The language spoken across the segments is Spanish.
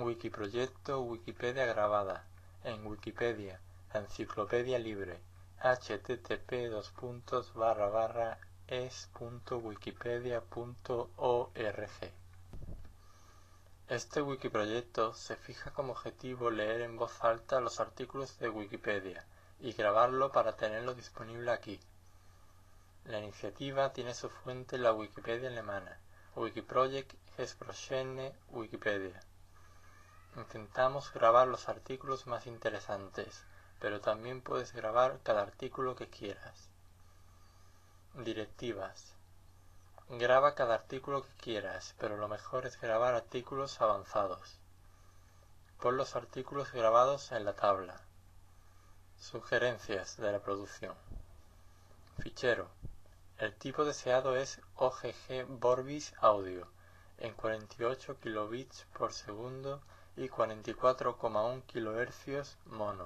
Wikiproyecto Wikipedia grabada en Wikipedia, la enciclopedia libre, http://es.wikipedia.org. Este wikiproyecto se fija como objetivo leer en voz alta los artículos de Wikipedia y grabarlo para tenerlo disponible aquí. La iniciativa tiene su fuente en la Wikipedia alemana, Wikiprojekt Gesprochene Wikipedia. Intentamos grabar los artículos más interesantes, pero también puedes grabar cada artículo que quieras. Directivas. Graba cada artículo que quieras, pero lo mejor es grabar artículos avanzados. Pon los artículos grabados en la tabla. Sugerencias de la producción. Fichero. El tipo deseado es OGG Vorbis Audio en 48 kilobits por segundo y 44,1 kHz mono.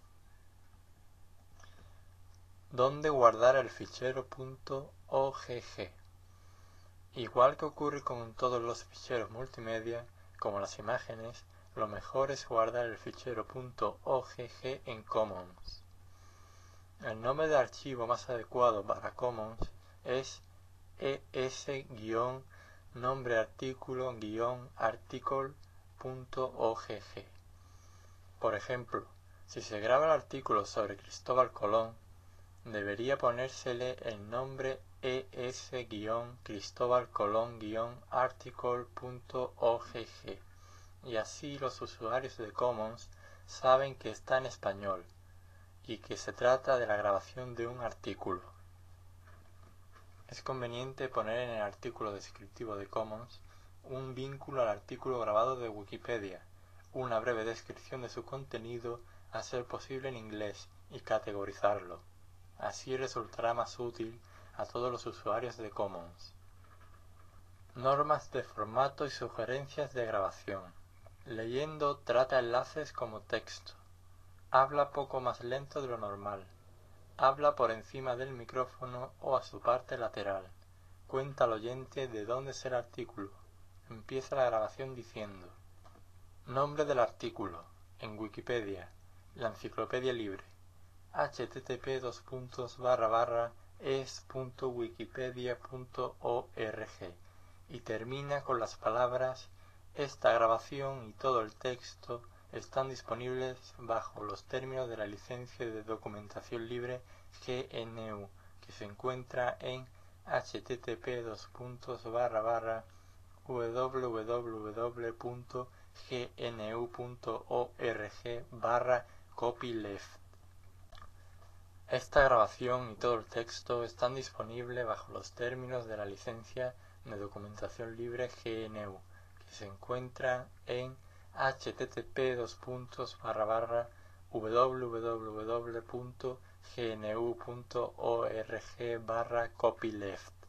¿Dónde guardar el fichero .ogg? Igual que ocurre con todos los ficheros multimedia, como las imágenes, lo mejor es guardar el fichero .ogg en Commons. El nombre de archivo más adecuado para Commons es es-nombreartículo-article.ogg. Por ejemplo, si se graba el artículo sobre Cristóbal Colón, debería ponérsele el nombre es-cristóbalcolón-article.ogg y así los usuarios de Commons saben que está en español y que se trata de la grabación de un artículo. Es conveniente poner en el artículo descriptivo de Commons un vínculo al artículo grabado de Wikipedia, una breve descripción de su contenido, a ser posible en inglés, y categorizarlo. Así resultará más útil a todos los usuarios de Commons. Normas de formato y sugerencias de grabación. Leyendo trata enlaces como texto. Habla poco más lento de lo normal. Habla por encima del micrófono o a su parte lateral. Cuenta al oyente de dónde es el artículo. Empieza la grabación diciendo: nombre del artículo. En Wikipedia, la enciclopedia libre. http://es.wikipedia.org y termina con las palabras: esta grabación y todo el texto están disponibles bajo los términos de la licencia de documentación libre GNU, que se encuentra en http://www.gnu.org/copyleft. Esta grabación y todo el texto están disponibles bajo los términos de la licencia de documentación libre GNU, que se encuentra en http://www.gnu.org/copyleft.